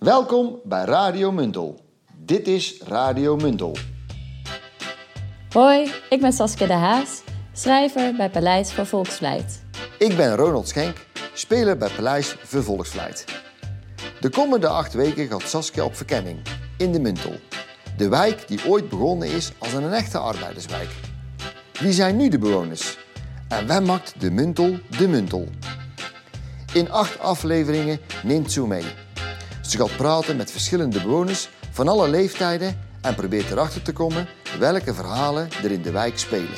Welkom bij Radio Muntel. Dit is Radio Muntel. Hoi, ik ben Saskia de Haas, schrijver bij Paleis voor Volksvlijt. Ik ben Ronald Schenk, speler bij Paleis voor Volksvlijt. De komende 8 weken gaat Saskia op verkenning in de Muntel. De wijk die ooit begonnen is als een echte arbeiderswijk. Wie zijn nu de bewoners? En wat maakt de Muntel de Muntel? In 8 afleveringen neemt ze mee. Ze gaat praten met verschillende bewoners van alle leeftijden en probeert erachter te komen welke verhalen er in de wijk spelen.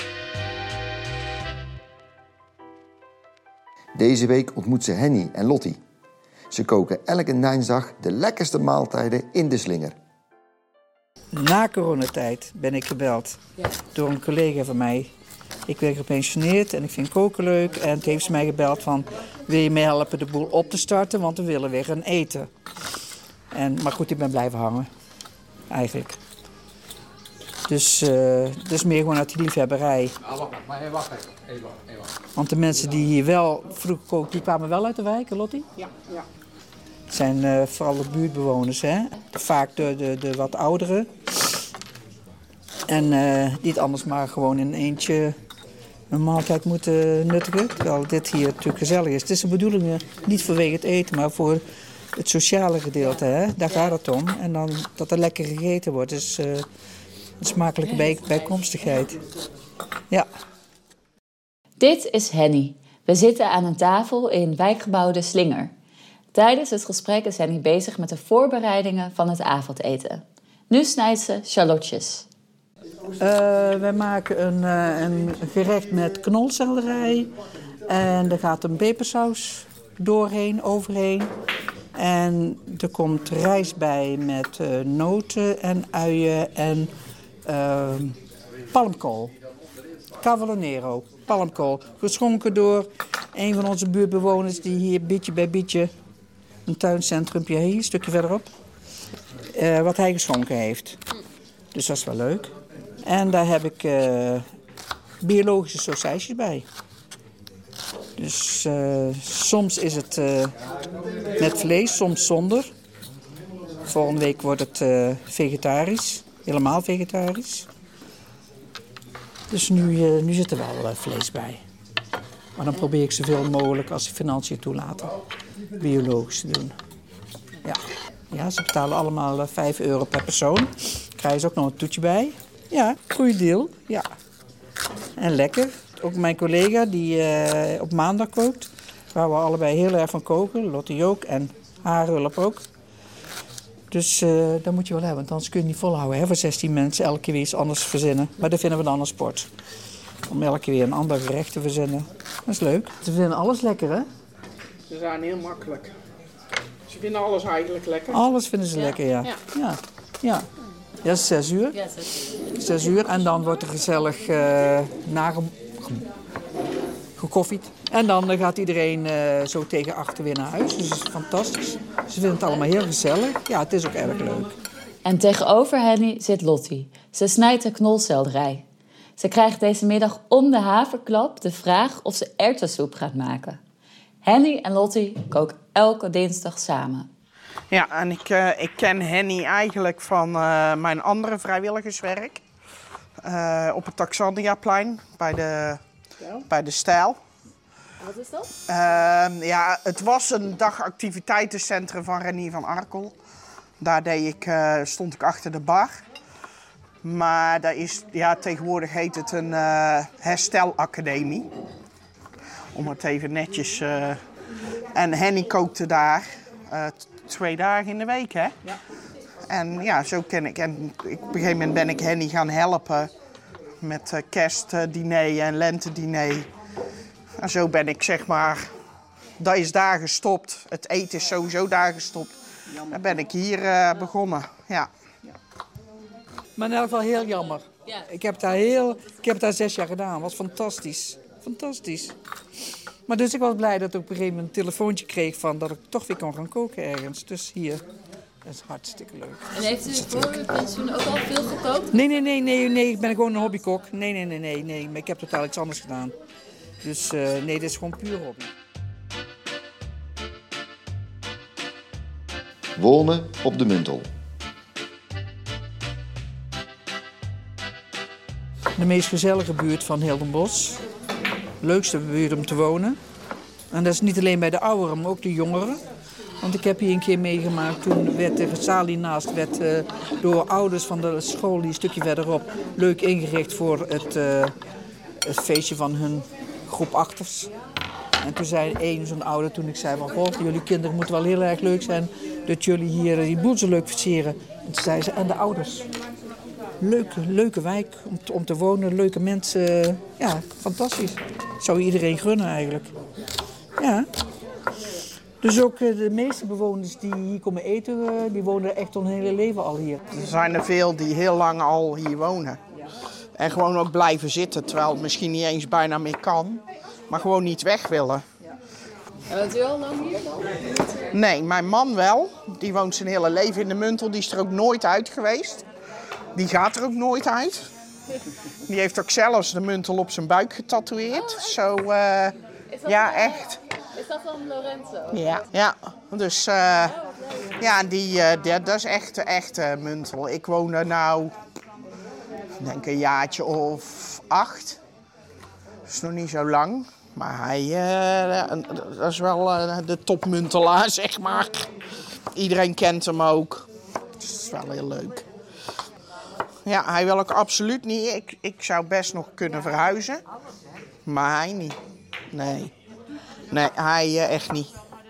Deze week ontmoet ze Henny en Lottie. Ze koken elke dinsdag de lekkerste maaltijden in de slinger. Na coronatijd ben ik gebeld door een collega van mij. Ik ben gepensioneerd en ik vind koken leuk. En toen heeft ze mij gebeld van, wil je mij helpen de boel op te starten? Want we willen weer gaan eten. Maar goed, ik ben blijven hangen. Eigenlijk. Dus meer gewoon uit die liefhebberij. Wacht even. Want de mensen die hier wel vroeger kookten, die kwamen wel uit de wijk, Lottie? Ja. Het zijn vooral de buurtbewoners, hè? Vaak de wat ouderen. En niet anders maar gewoon in eentje een maaltijd moeten nuttigen. Terwijl dit hier natuurlijk gezellig is. Het is de bedoeling niet vanwege het eten, maar voor het sociale gedeelte. Hè? Daar gaat het om. En dan dat er lekker gegeten wordt. Dus een smakelijke bijkomstigheid. Ja. Dit is Henny. We zitten aan een tafel in wijkgebouw De Slinger. Tijdens het gesprek is Henny bezig met de voorbereidingen van het avondeten. Nu snijdt ze shallotjes. Wij maken een gerecht met knolselderij. En er gaat een pepersaus overheen. En er komt rijst bij met noten en uien en palmkool. Cavallonero, palmkool. Geschonken door een van onze buurtbewoners die hier beetje bij beetje een tuincentrumpje hier, een stukje verderop, wat hij geschonken heeft. Dus dat is wel leuk. En daar heb ik biologische sausijsjes bij. Dus soms is het met vlees, soms zonder. Volgende week wordt het vegetarisch, helemaal vegetarisch. Dus nu zit er wel vlees bij. Maar dan probeer ik zoveel mogelijk, als de financiën toelaten, biologisch te doen. Ja, ze betalen allemaal €5 per persoon. Daar krijgen ze ook nog een toetje bij. Ja, goede deal. Ja. En lekker. Ook mijn collega die op maandag kookt. Waar we allebei heel erg van koken. Lottie ook en haar hulp ook. Dus dat moet je wel hebben, want anders kun je het niet volhouden. Hè? Voor 16 mensen elke keer weer iets anders verzinnen. Maar dat vinden we dan een sport. Om elke keer weer een ander gerecht te verzinnen. Dat is leuk. Ze vinden alles lekker, hè? Ze zijn heel makkelijk. Ze vinden alles eigenlijk lekker. Alles vinden ze lekker, ja. Ja, dat is 6 uur. Ja, 6 uur en dan wordt er gezellig gekoffied. En dan gaat iedereen zo tegen 8 weer naar huis. Dus dat is fantastisch. Ze vinden het allemaal heel gezellig. Ja, het is ook erg leuk. En tegenover Henny zit Lottie. Ze snijdt de knolselderij. Ze krijgt deze middag om de haverklap de vraag of ze erwtensoep gaat maken. Henny en Lottie koken elke dinsdag samen. Ja, en ik ken Henny eigenlijk van mijn andere vrijwilligerswerk. Op het Taxandiaplein bij de Stijl. Wat is dat? Het was een dagactiviteitencentrum van Renier van Arkel. Daar stond ik achter de bar. Maar tegenwoordig heet het een herstelacademie. Om het even netjes... En Henny kookte daar 2 dagen in de week, hè? Ja. En ja, zo ken ik. En op een gegeven moment ben ik Henny gaan helpen met kerstdiner en lentediner. En zo ben ik, zeg maar, dat is daar gestopt. Het eten is sowieso daar gestopt. Dan ben ik hier begonnen, ja. Maar in elk geval heel jammer. Ja. Ik heb daar 6 jaar gedaan. Dat was fantastisch. Fantastisch. Maar dus ik was blij dat ik op een gegeven moment een telefoontje kreeg van dat ik toch weer kon gaan koken ergens. Dus hier. Dat is hartstikke leuk. En heeft u voor uw pensioen ook al veel gekookt? Nee. Ik ben gewoon een hobbykok. Nee. Maar ik heb totaal iets anders gedaan. Dus dit is gewoon puur hobby. wonen op de Muntel. De meest gezellige buurt van heel Den Bosch. Leukste buurt om te wonen. En dat is niet alleen bij de ouderen, maar ook de jongeren. Want ik heb hier een keer meegemaakt, toen werd de salie naast door ouders van de school die een stukje verderop leuk ingericht voor het feestje van hun groep achters. En toen zei zo'n ouder, toen ik zei van goh, jullie kinderen moeten wel heel erg leuk zijn dat jullie hier die boel zo leuk versieren. En toen zei ze, en de ouders. Leuke wijk om te wonen, leuke mensen. Ja, fantastisch. Zou iedereen gunnen eigenlijk. Ja. Dus ook de meeste bewoners die hier komen eten, die wonen echt hun hele leven al hier. Er zijn er veel die heel lang al hier wonen. En gewoon ook blijven zitten, terwijl het misschien niet eens bijna meer kan. Maar gewoon niet weg willen. En bent u al lang hier dan? Nee, mijn man wel. Die woont zijn hele leven in de Muntel. Die is er ook nooit uit geweest. Die gaat er ook nooit uit. Die heeft ook zelfs de Muntel op zijn buik getatoeëerd. Zo, ja, echt. Is dat dan Lorenzo? Ja. Dus dat is echt Muntel. Ik woon er nou, ik denk een jaartje of 8. Dat is nog niet zo lang. Maar hij, dat is wel de topmuntelaar, zeg maar. Iedereen kent hem ook. Dus dat is wel heel leuk. Ja, hij wil ook absoluut niet. Ik zou best nog kunnen verhuizen. Maar hij niet. Nee, hij echt niet.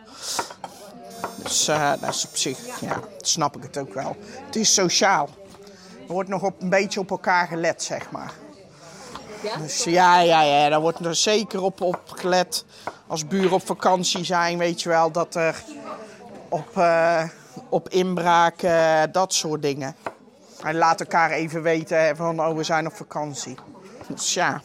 Dus dat is op zich, ja, snap ik het ook wel. Het is sociaal. Er wordt nog een beetje op elkaar gelet, zeg maar. Ja? Dus ja, daar wordt er zeker op gelet. Als buren op vakantie zijn, weet je wel, dat er op inbraak, dat soort dingen. En laat elkaar even weten van, oh, we zijn op vakantie. Dus ja.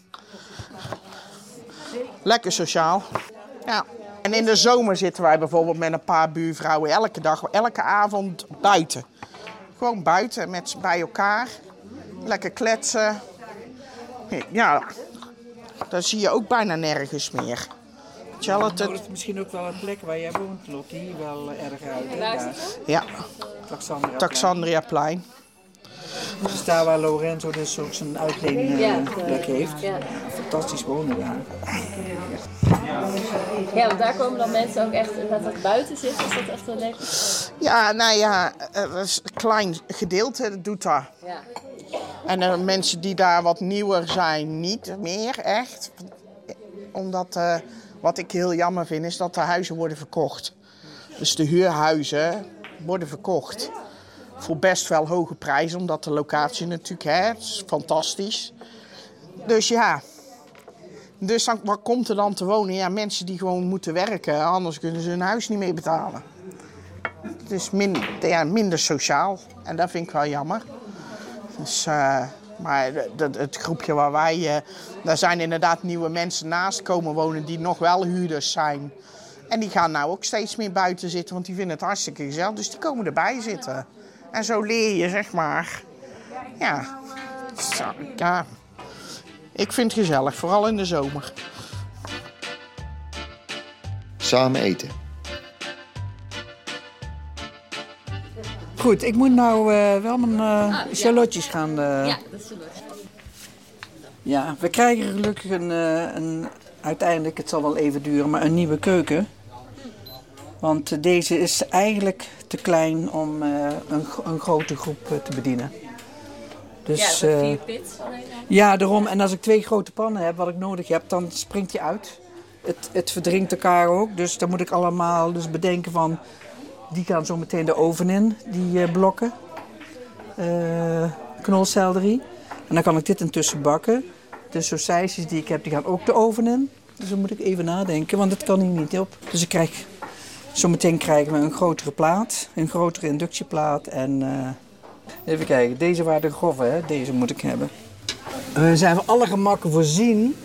Lekker sociaal. Ja. En in de zomer zitten wij bijvoorbeeld met een paar buurvrouwen elke avond buiten. Gewoon buiten, bij elkaar. Lekker kletsen. Ja, dat zie je ook bijna nergens meer. Dat is misschien ook wel een plek waar jij woont, Lottie, hier wel erg uit. En waar is het? Ja, Taxandriaplein. Dat is daar waar Lorenzo dus ook zijn uitleenplek heeft. Ja. Fantastisch wonen daar. Ja, want daar komen dan mensen ook echt inderdaad buiten zitten. Is dat echt wel lekker? Ja, nou ja, dat is een klein gedeelte, dat doet dat. Ja. En mensen die daar wat nieuwer zijn, niet meer echt. Omdat, wat ik heel jammer vind, is dat de huizen worden verkocht. Dus de huurhuizen worden verkocht. Voor best wel hoge prijzen, omdat de locatie natuurlijk, het is fantastisch. Dus ja, dus wat komt er dan te wonen? Ja, mensen die gewoon moeten werken, anders kunnen ze hun huis niet meer betalen. Het is minder sociaal en dat vind ik wel jammer. Dus, maar het groepje waar wij, daar zijn inderdaad nieuwe mensen naast komen wonen die nog wel huurders zijn. En die gaan nou ook steeds meer buiten zitten, want die vinden het hartstikke gezellig. Dus die komen erbij zitten. En zo leer je, zeg maar. Ja, ik vind het gezellig, vooral in de zomer. Samen eten. Goed, ik moet nou wel mijn charlotjes gaan... Ja, dat is leuk. Ja, we krijgen gelukkig uiteindelijk, het zal wel even duren, maar een nieuwe keuken. Want deze is eigenlijk te klein om een grote groep te bedienen. Dus, ja, 4 pits alleen al. Ja, daarom. En als ik 2 grote pannen heb, wat ik nodig heb, dan springt hij uit. Het verdrinkt elkaar ook, dus dan moet ik allemaal dus bedenken van... Die gaan zo meteen de oven in, die blokken. Knolselderie. En dan kan ik dit intussen bakken. De saucijsjes die ik heb, die gaan ook de oven in. Dus dan moet ik even nadenken, want dat kan hier niet op. Dus zometeen krijgen we een grotere plaat, een grotere inductieplaat. En even kijken, deze waren de grove, hè? Deze moet ik hebben. We zijn van alle gemakken voorzien.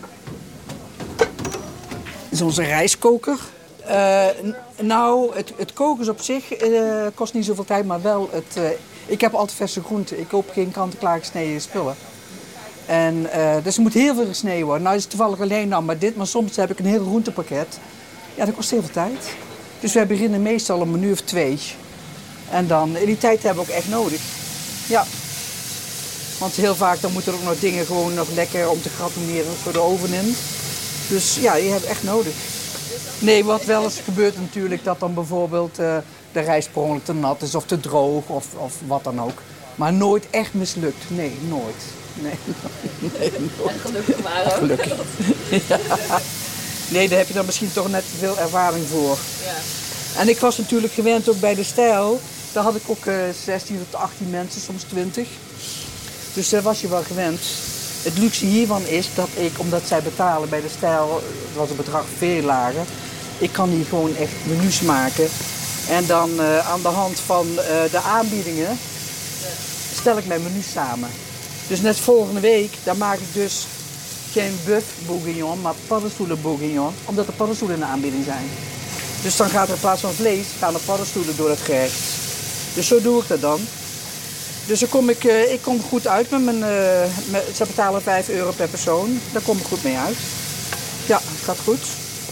Dit is onze rijstkoker. Nou, het koken is op zich kost niet zoveel tijd, maar wel ik heb altijd verse groenten. Ik koop geen kant-en-klaar gesneden spullen. En, dus er moet heel veel gesneden worden. Nou is het toevallig alleen nou maar dit, maar soms heb ik een heel groentepakket. Ja, dat kost heel veel tijd. Dus wij beginnen meestal om 1 uur of 2. En dan, die tijd hebben we ook echt nodig. Ja. Want heel vaak dan moeten er ook nog dingen gewoon nog lekker om te gratineren voor de oven in. Dus ja, je hebt echt nodig. Nee, wat wel eens gebeurt natuurlijk dat dan bijvoorbeeld de rijst per ongeluk te nat is of te droog of wat dan ook. Maar nooit echt mislukt. Nee, nooit. Nee, nooit. En gelukkig maar ook. Gelukkig. Ja. Nee, daar heb je dan misschien toch net te veel ervaring voor. Ja. En ik was natuurlijk gewend ook bij de Stijl. Daar had ik ook 16 tot 18 mensen, soms 20. Dus daar was je wel gewend. Het luxe hiervan is dat ik, omdat zij betalen bij de Stijl, was het bedrag veel lager. Ik kan hier gewoon echt menus maken. En dan aan de hand van de aanbiedingen stel ik mijn menus samen. Dus net volgende week, dan maak ik dus geen bœuf bourguignon, maar paddenstoelen bourguignon. Omdat er paddenstoelen in de aanbieding zijn. Dus dan gaat er in plaats van vlees, gaan er paddenstoelen door het gerecht. Dus zo doe ik dat dan. Dus dan ik kom goed uit met mijn... ze betalen €5 per persoon. Daar kom ik goed mee uit. Ja, het gaat goed.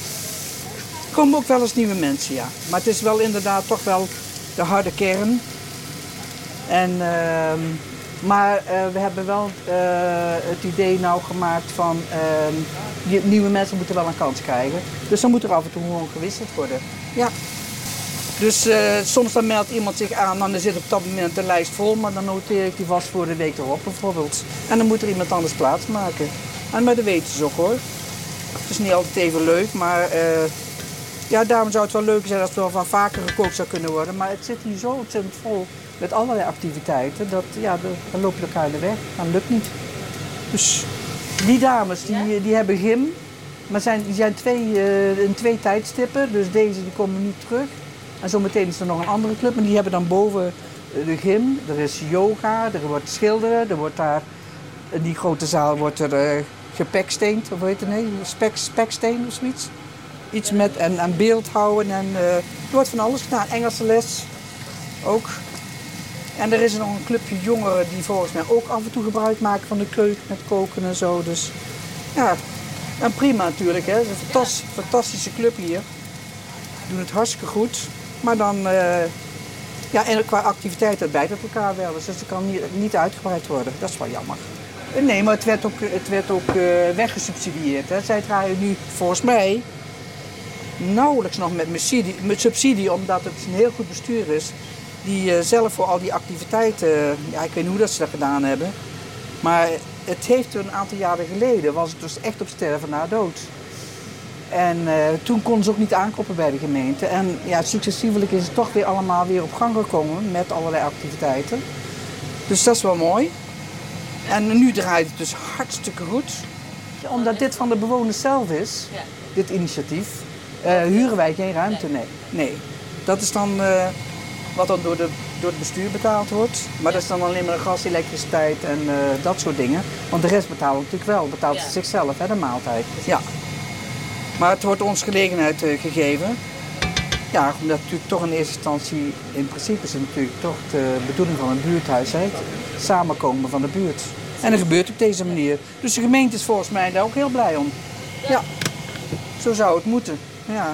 Er komen ook wel eens nieuwe mensen, ja. Maar het is wel inderdaad toch wel de harde kern. En, maar we hebben wel het idee nou gemaakt van... nieuwe mensen moeten wel een kans krijgen. Dus dan moet er af en toe gewoon gewisseld worden. Ja. Dus soms dan meldt iemand zich aan en dan zit op dat moment de lijst vol, maar dan noteer ik die vast voor de week erop bijvoorbeeld. En dan moet er iemand anders plaatsmaken. Maar dat weten ze ook hoor. Het is niet altijd even leuk, maar ja, daarom zou het wel leuk zijn als er wel van vaker gekookt zou kunnen worden. Maar het zit hier zo ontzettend vol met allerlei activiteiten, dat ja, dan loop je elkaar in de weg. Dat lukt niet. Dus die dames die hebben gym, maar die zijn in 2 tijdstippen, dus deze die komen niet terug. En zometeen is er nog een andere club, maar die hebben dan boven de gym. Er is yoga, er wordt schilderen, er wordt daar, in die grote zaal wordt er gepeksteend, of hoe heet het, nee, speksteen of zoiets. Iets met en beeldhouden en er wordt van alles gedaan. Engelse les ook. En er is nog een clubje jongeren die volgens mij ook af en toe gebruik maken van de keuken met koken en zo. Dus ja, en prima natuurlijk, hè. Het is een fantastische club hier. Doen het hartstikke goed. Maar dan, ja, en qua activiteit, dat bijt op elkaar wel. Dus het kan niet uitgebreid worden. Dat is wel jammer. Nee, maar het werd ook weggesubsidieerd. Hè. Zij draaien nu volgens mij nauwelijks nog met subsidie, omdat het een heel goed bestuur is. Die zelf voor al die activiteiten, ja, ik weet niet hoe dat ze dat gedaan hebben. Maar het heeft een aantal jaren geleden, was het dus echt op sterven na dood. En toen konden ze ook niet aankloppen bij de gemeente. En ja, successievelijk is het toch weer allemaal weer op gang gekomen met allerlei activiteiten. Dus dat is wel mooi. En nu draait het dus hartstikke goed. Omdat dit van de bewoners zelf is, dit initiatief, huren wij geen ruimte, nee. Dat is dan wat dan door het bestuur betaald wordt. Maar dat is dan alleen maar gas, elektriciteit en dat soort dingen. Want de rest betaalt natuurlijk wel, betaalt ze zichzelf, hè, de maaltijd. Ja. Maar het wordt ons gelegenheid gegeven. Ja, omdat natuurlijk toch in eerste instantie, in principe is het natuurlijk toch de bedoeling van een buurthuis, hè, het samenkomen van de buurt. En dat gebeurt op deze manier. Dus de gemeente is volgens mij daar ook heel blij om. Ja, zo zou het moeten. Ja.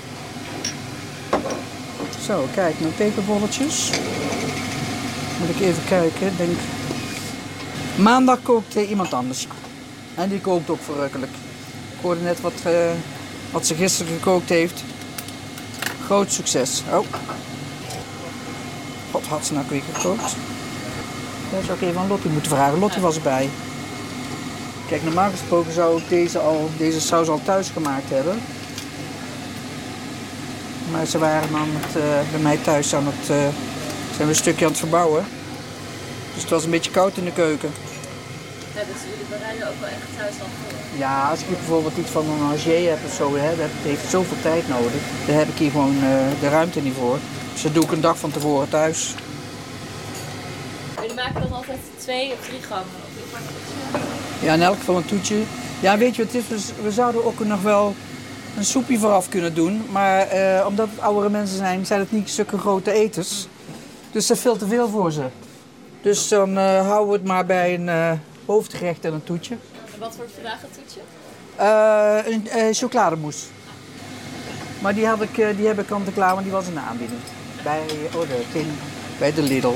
Zo, kijk, naar peperbolletjes. Moet ik even kijken, denk. Maandag kookt iemand anders. En die kookt ook verrukkelijk. Ik hoorde net wat ze gisteren gekookt heeft. Groot succes. Oh. Wat had ze nou weer gekookt? Dat zou ik even aan Lottie moeten vragen. Lottie was erbij. Kijk, normaal gesproken zou ik deze saus al thuis gemaakt hebben. Maar ze waren dan bij mij thuis zijn we een stukje aan het verbouwen. Dus het was een beetje koud in de keuken. Ja, dus jullie bereiden ook wel echt thuis al voor? Ja, als ik bijvoorbeeld iets van een rangé heb of zo, het heeft zoveel tijd nodig. Dan heb ik hier gewoon de ruimte niet voor. Dus dat doe ik een dag van tevoren thuis. Jullie maken dan altijd 2 of 3 gangen? Ja, in elk geval een toetje. Ja, weet je wat het is? We zouden ook nog wel een soepje vooraf kunnen doen. Maar omdat het oudere mensen zijn het niet zulke grote eters. Dus dat is veel te veel voor ze. Dus dan houden we het maar bij een hoofdgerecht en een toetje. En wat wordt vandaag het toetje? Een chocolademousse. Maar die heb ik kant en klaar, want die was in de aanbieding. bij de Lidl.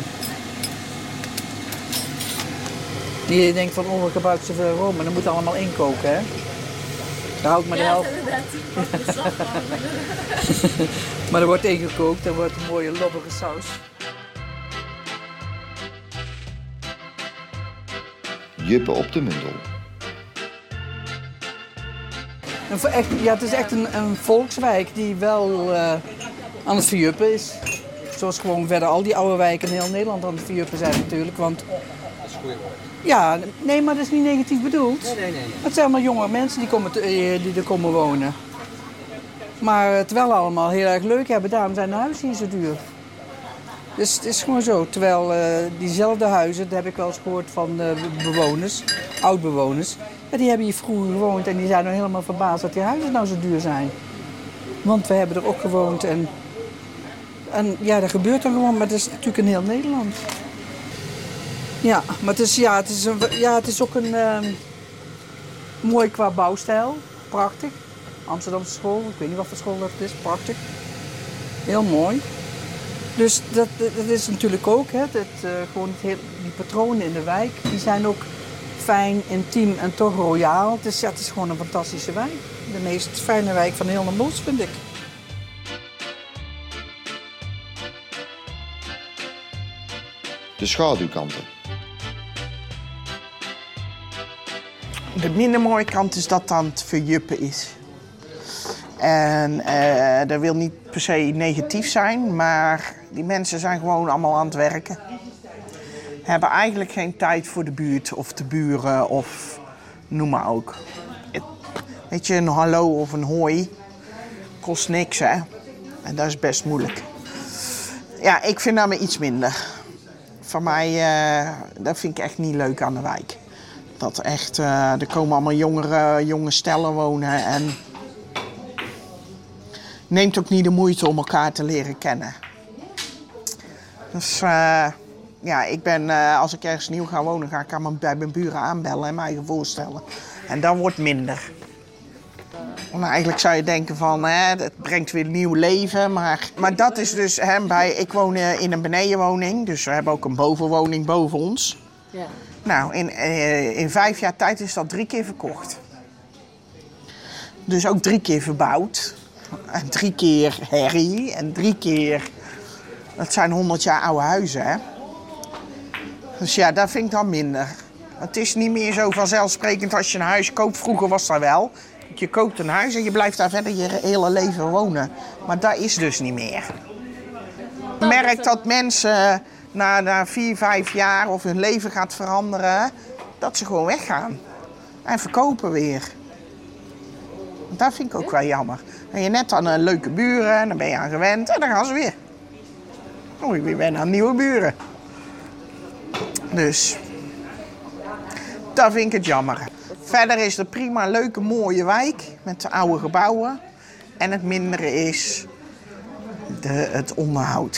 Die denkt van, we gebruiken zoveel room, maar dan moet het allemaal inkoken, hè? Daar hou ik maar de helft. Maar er wordt ingekookt, er wordt een mooie lobbige saus. Juppen op de Mundel. Het is echt een volkswijk die wel aan het verjuppen is. Zoals gewoon verder al die oude wijken in heel Nederland aan het verjuppen zijn natuurlijk. Want ja, nee, maar dat is niet negatief bedoeld. Nee. Het zijn allemaal jonge mensen die er komen wonen. Maar het wel allemaal heel erg leuk hebben, daarom zijn de huizen hier zo duur. Dus het is gewoon zo. Terwijl diezelfde huizen, dat heb ik wel eens gehoord van bewoners, oud-bewoners. Ja, die hebben hier vroeger gewoond en die zijn nou helemaal verbaasd dat die huizen nou zo duur zijn. Want we hebben er ook gewoond en ja, dat gebeurt dan gewoon, maar dat is natuurlijk in heel Nederland. Ja, maar het is ook een mooi qua bouwstijl, prachtig. Amsterdamse school, ik weet niet wat voor school dat is, prachtig. Heel mooi. Dus dat is natuurlijk ook, hè, die patronen in de wijk, die zijn ook fijn, intiem en toch royaal. Dus ja, het is gewoon een fantastische wijk. De meest fijne wijk van heel Den Bosch, vind ik. De schaduwkanten. De minder mooie kant is dat het aan het verjuppen is. En dat wil niet per se negatief zijn, maar die mensen zijn gewoon allemaal aan het werken. Hebben eigenlijk geen tijd voor de buurt of de buren of noem maar ook. Weet je, een hallo of een hoi kost niks, hè. En dat is best moeilijk. Ja, ik vind dat maar iets minder. Voor mij, dat vind ik echt niet leuk aan de wijk. Dat echt, er komen allemaal jonge stellen wonen en neemt ook niet de moeite om elkaar te leren kennen. Dus ja, ik ben, als ik ergens nieuw ga wonen, ga ik bij mijn buren aanbellen en mij eigen voorstellen. En dat wordt minder. Nou, eigenlijk zou je denken van, het brengt weer nieuw leven, maar dat is dus, ik woon in een benedenwoning, dus we hebben ook een bovenwoning boven ons. Ja. Nou, in 5 jaar tijd is dat 3 keer verkocht. Dus ook 3 keer verbouwd. En 3 keer herrie en 3 keer... Het zijn 100 jaar oude huizen, hè. Dus ja, dat vind ik dan minder. Het is niet meer zo vanzelfsprekend als je een huis koopt. Vroeger was dat wel. Je koopt een huis en je blijft daar verder je hele leven wonen. Maar dat is dus niet meer. Ik merk dat mensen na 4, 5 jaar of hun leven gaat veranderen, dat ze gewoon weggaan. En verkopen weer. Dat vind ik ook wel jammer. En je net aan een leuke buren en dan ben je aan gewend en dan gaan ze weer. Oh, ik ben weer aan nieuwe buren. Dus dat vind ik het jammer. Verder is het prima, leuke, mooie wijk met de oude gebouwen. En het mindere is het onderhoud.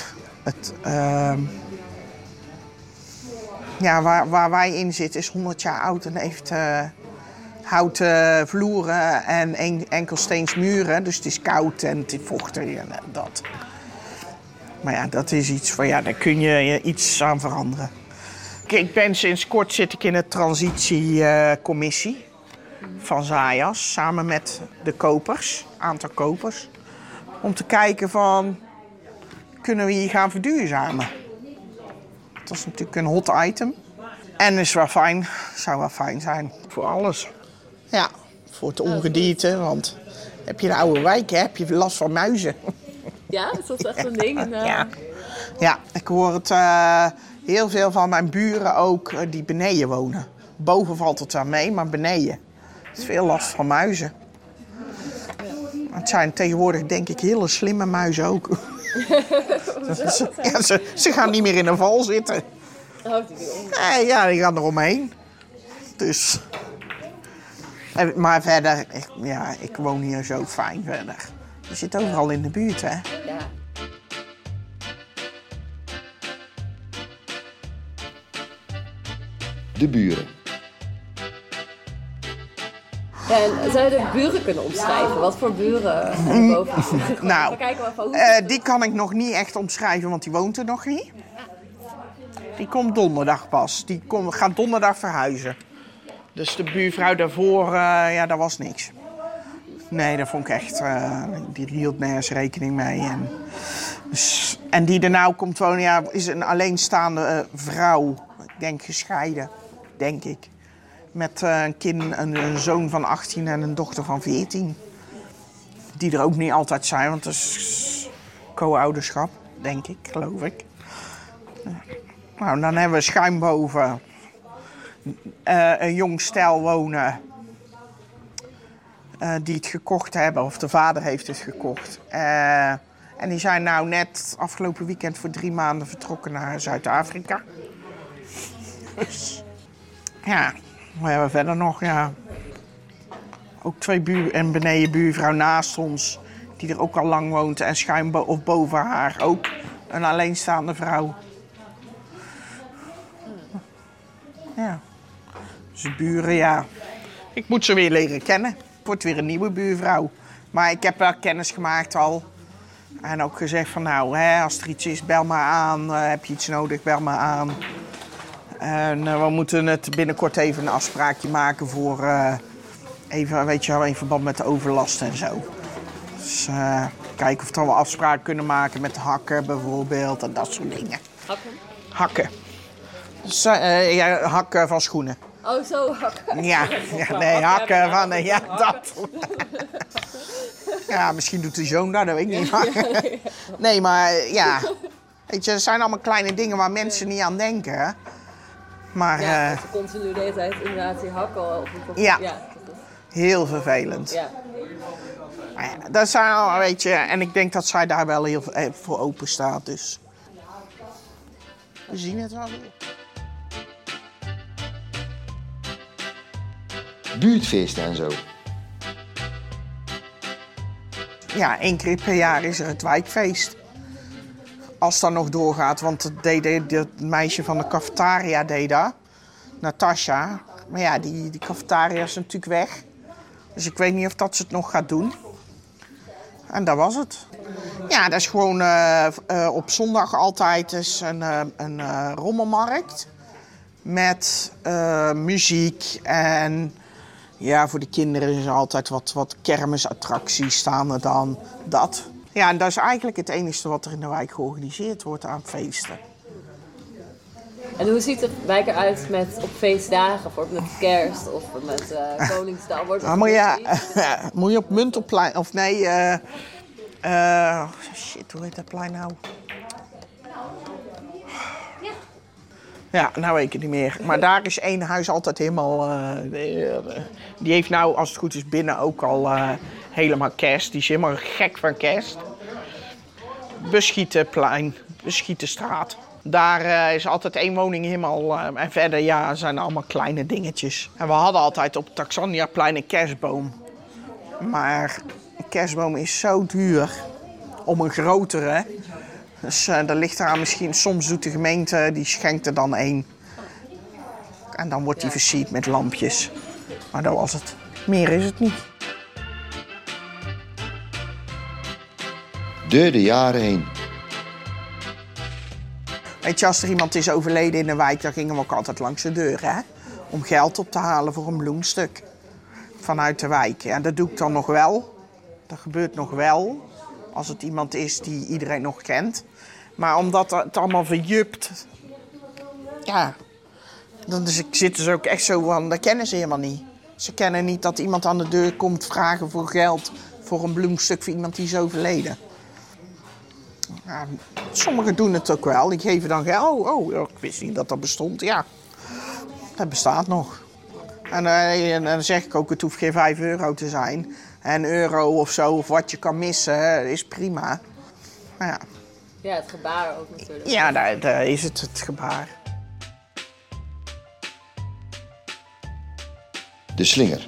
Waar wij in zitten is 100 jaar oud en heeft houten vloeren en enkelsteens muren. Dus het is koud en het is vochtig en dat. Maar ja, dat is iets van, ja, daar kun je iets aan veranderen. Ik ben sinds kort zit ik in de transitiecommissie van Zayas, samen met de kopers, aantal kopers. Om te kijken van, kunnen we hier gaan verduurzamen? Dat is natuurlijk een hot item. En is wel fijn, zou wel fijn zijn voor alles. Ja, voor het ongedierte, want heb je de oude wijk, heb je last van muizen. Ja, is dat echt een ding? Ja, ik hoor het heel veel van mijn buren ook die beneden wonen. Boven valt het wel mee, maar beneden. Het is veel last van muizen. Het zijn tegenwoordig denk ik hele slimme muizen ook. Ze gaan niet meer in een val zitten. Ja, die gaan eromheen. Dus. Maar verder, ik woon hier zo fijn verder. Je zit overal in de buurt, hè? Ja. De buren. En zou je de buren kunnen omschrijven? Wat voor buren zijn er boven? Nou, Kijken hoe... die kan ik nog niet echt omschrijven, want die woont er nog niet. Die komt donderdag pas. Die gaat donderdag verhuizen. Dus de buurvrouw daarvoor, ja, daar was niks. Nee, dat vond ik echt... die hield nergens rekening mee. En die er nou komt wonen, ja, is een alleenstaande vrouw. Ik denk gescheiden, denk ik. Met een zoon van 18 en een dochter van 14. Die er ook niet altijd zijn, want dat is co-ouderschap, denk ik, geloof ik. Nou, dan hebben we schuin boven een jong stel wonen. Die het gekocht hebben, of de vader heeft het gekocht. En die zijn nou net afgelopen weekend voor 3 maanden vertrokken naar Zuid-Afrika. Dus ja, wat hebben we verder nog? Ja. Ook 2 en beneden buurvrouw naast ons, die er ook al lang woont. En schuin of boven haar ook een alleenstaande vrouw. Ja. Dus de buren, ja. Ik moet ze weer leren kennen. Het wordt weer een nieuwe buurvrouw. Maar ik heb wel kennis gemaakt al. En ook gezegd van nou, als er iets is, bel maar aan. Heb je iets nodig, bel maar aan. En we moeten het binnenkort even een afspraakje maken voor... even, weet je wel, in verband met de overlast en zo. Dus kijken of we afspraken kunnen maken met hakken bijvoorbeeld en dat soort dingen. Hakken? Hakken. Dus, hakken van schoenen. Oh, zo hakken. Ja, nee, hakken van... Ja, dat. Ja, misschien doet de zoon dat weet ik niet. Maar, nee, maar ja. Weet je, er zijn allemaal kleine dingen waar mensen niet aan denken. Hè? Maar... Ja, als je continu de hele tijd inderdaad die hakken op een... Ja, heel vervelend. Ja. Maar ja, dat zijn al, weet je, en ik denk dat zij daar wel heel voor open staat, dus... We zien het wel weer. Buurtfeesten en zo. Ja, 1 keer per jaar is er het wijkfeest. Als dat nog doorgaat, want het meisje van de cafetaria deed dat. Natasja. Maar ja, die cafetaria is natuurlijk weg. Dus ik weet niet of dat ze het nog gaat doen. En dat was het. Ja, dat is gewoon op zondag altijd is een rommelmarkt. Met muziek en ja, voor de kinderen is er altijd wat kermisattracties staan er dan. Dat. Ja, en dat is eigenlijk het enige wat er in de wijk georganiseerd wordt aan feesten. En hoe ziet de wijk eruit op feestdagen, bijvoorbeeld met kerst of met Koningsdag? Maar ja, moet je op Muntelplein, of nee, shit, hoe heet dat plein nou? Ja, nou weet ik het niet meer. Maar daar is 1 huis altijd helemaal... die heeft nou, als het goed is, binnen ook al helemaal kerst. Die is helemaal gek van kerst. Beschietenplein, Beschietenstraat. Daar is altijd 1 woning helemaal... en verder ja, zijn allemaal kleine dingetjes. En we hadden altijd op het Taxandiaplein een kerstboom. Maar een kerstboom is zo duur om een grotere... Dus dat ligt eraan misschien, soms doet de gemeente, die schenkt er dan 1. En dan wordt die versierd met lampjes. Maar dat was het. Meer is het niet. Door de jaren heen. Weet je, als er iemand is overleden in de wijk, dan gingen we ook altijd langs de deur, hè? Om geld op te halen voor een bloemstuk. Vanuit de wijk. En dat doe ik dan nog wel. Dat gebeurt nog wel. Als het iemand is die iedereen nog kent. Maar omdat het allemaal verjupt... Ja, dan zitten ze ook echt zo van... Dat kennen ze helemaal niet. Ze kennen niet dat iemand aan de deur komt vragen voor geld... voor een bloemstuk voor iemand die is overleden. Ja, sommigen doen het ook wel. Die geven dan geld. Oh, ik wist niet dat dat bestond. Ja, dat bestaat nog. En dan zeg ik ook, het hoeft geen €5 te zijn. En euro of zo, of wat je kan missen, is prima. Maar ja. Ja, het gebaar ook natuurlijk. Ja, daar is het gebaar. De slinger.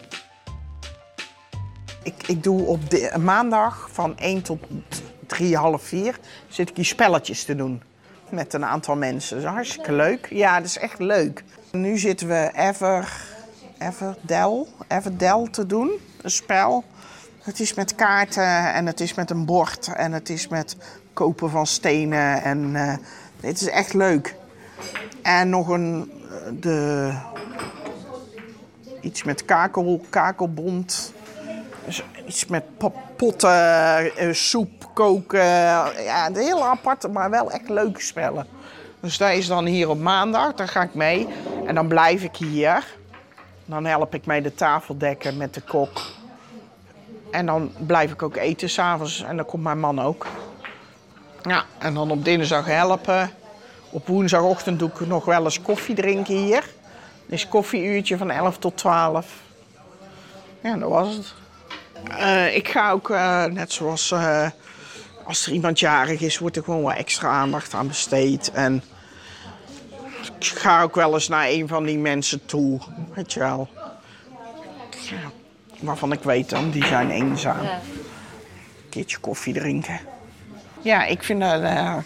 Ik doe op maandag van 1 tot 3, half 4 zit ik die spelletjes te doen. Met een aantal mensen. Dat is hartstikke leuk. Ja, dat is echt leuk. Nu zitten we Everdell te doen. Een spel. Het is met kaarten en het is met een bord en het is met kopen van stenen. En het is echt leuk. En nog iets met kakelbond. Dus iets met potten, soep koken. Ja, de hele aparte, maar wel echt leuke spellen. Dus dat is dan hier op maandag, daar ga ik mee. En dan blijf ik hier. Dan help ik mee de tafel dekken met de kok. En dan blijf ik ook eten s'avonds en dan komt mijn man ook. Ja, en dan op dinsdag helpen. Op woensdagochtend doe ik nog wel eens koffie drinken hier. Het is koffieuurtje van 11 tot 12. Ja, dat was het. Ik ga ook, net zoals als er iemand jarig is, wordt er gewoon wat extra aandacht aan besteed. En ik ga ook wel eens naar een van die mensen toe, weet je wel. Ja, waarvan ik weet dan, die zijn eenzaam. Ja. Een keertje koffie drinken. Ja, ik vind dat... een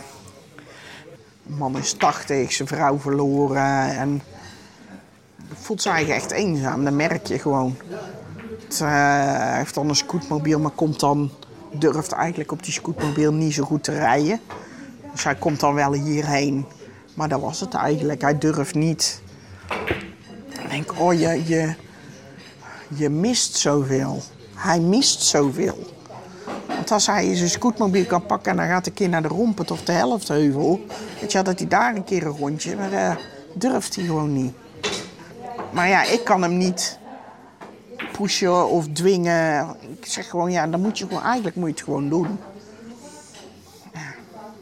man is 80, zijn vrouw verloren en voelt zich eigenlijk echt eenzaam, dat merk je gewoon. Hij heeft dan een scootmobiel, maar durft eigenlijk op die scootmobiel niet zo goed te rijden. Dus hij komt dan wel hierheen, maar dat was het eigenlijk. Hij durft niet. Dan denk ik, je mist zoveel. Hij mist zoveel. Want als hij zijn scootmobiel kan pakken en dan gaat een keer naar de Rompert of de Helftheuvel, weet je, dat hij daar een keer een rondje, maar dat durft hij gewoon niet. Maar ja, ik kan hem niet pushen of dwingen. Ik zeg gewoon, ja, dan moet je gewoon, eigenlijk moet je het gewoon doen. Ja.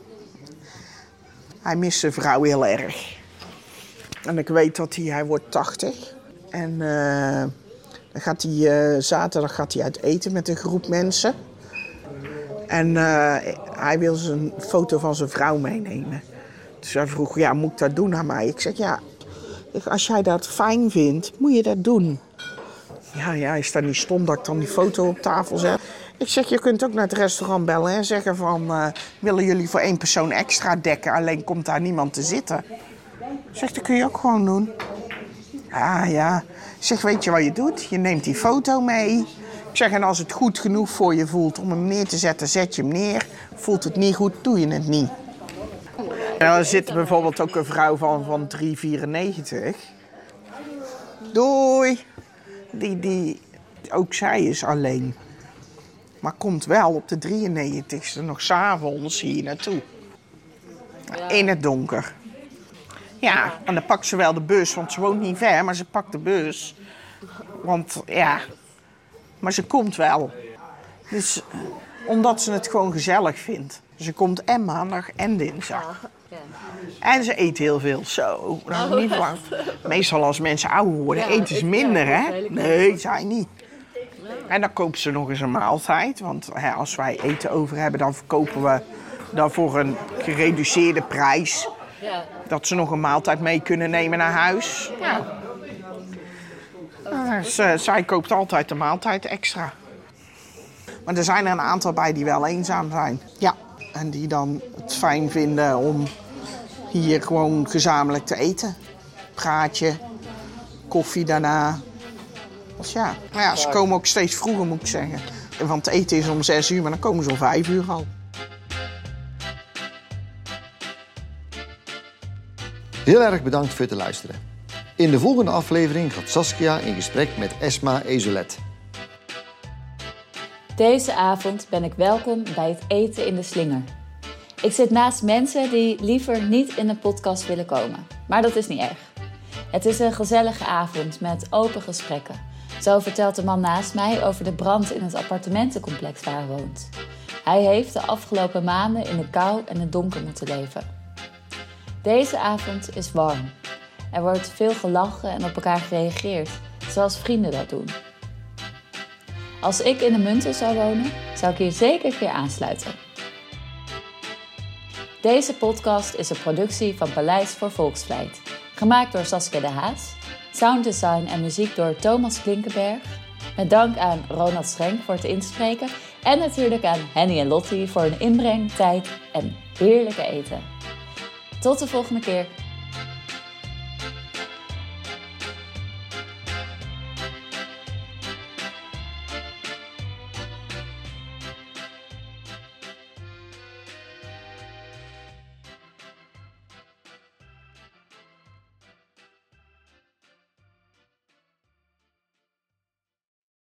Hij mist zijn vrouw heel erg. En ik weet dat hij wordt 80. En dan gaat hij, zaterdag gaat hij uit eten met een groep mensen. En hij wil een foto van zijn vrouw meenemen. Dus hij vroeg, ja, moet ik dat doen aan mij? Ik zeg, ja, als jij dat fijn vindt, moet je dat doen. Ja, is dat niet stom dat ik dan die foto op tafel zet? Ik zeg, je kunt ook naar het restaurant bellen en zeggen van... willen jullie voor 1 persoon extra dekken, alleen komt daar niemand te zitten. Ik zeg, dat kun je ook gewoon doen. Ja. Ik zeg, weet je wat je doet? Je neemt die foto mee. Ik zeg, en als het goed genoeg voor je voelt om hem neer te zetten, zet je hem neer. Voelt het niet goed, doe je het niet. En dan zit bijvoorbeeld ook een vrouw van 3,94. Doei! Die, ook zij is alleen. Maar komt wel op de 93ste nog 's avonds hier naartoe. Ja. In het donker. Ja, en dan pakt ze wel de bus, want ze woont niet ver, maar ze pakt de bus. Want ja, maar ze komt wel. Dus omdat ze het gewoon gezellig vindt. Ze komt en maandag en dinsdag. Ja. En ze eet heel veel. Zo, dat is niet verwacht. Meestal als mensen ouder worden, eten ze minder, hè? Nee, zij niet. En dan koopt ze nog eens een maaltijd. Want als wij eten over hebben, dan verkopen we dan voor een gereduceerde prijs. Dat ze nog een maaltijd mee kunnen nemen naar huis. Ja. Zij koopt altijd de maaltijd extra. Maar er zijn er een aantal bij die wel eenzaam zijn. Ja. En die dan het fijn vinden om hier gewoon gezamenlijk te eten. Praatje, koffie daarna. Dus ja. Maar ja, ze komen ook steeds vroeger, moet ik zeggen. Want het eten is om 6 uur, maar dan komen ze om 5 uur al. Heel erg bedankt voor het luisteren. In de volgende aflevering gaat Saskia in gesprek met Esma Ezolet. Deze avond ben ik welkom bij het eten in de slinger. Ik zit naast mensen die liever niet in de podcast willen komen. Maar dat is niet erg. Het is een gezellige avond met open gesprekken. Zo vertelt de man naast mij over de brand in het appartementencomplex waar hij woont. Hij heeft de afgelopen maanden in de kou en het donker moeten leven. Deze avond is warm. Er wordt veel gelachen en op elkaar gereageerd, zoals vrienden dat doen. Als ik in de Muntel zou wonen, zou ik hier zeker een keer aansluiten. Deze podcast is een productie van Paleis voor Volksvlijt. Gemaakt door Saskia de Haas. Sounddesign en muziek door Thomas Klinkenberg. Met dank aan Ronald Schrenk voor het inspreken. En natuurlijk aan Henny en Lottie voor hun inbreng, tijd en heerlijke eten. Tot de volgende keer.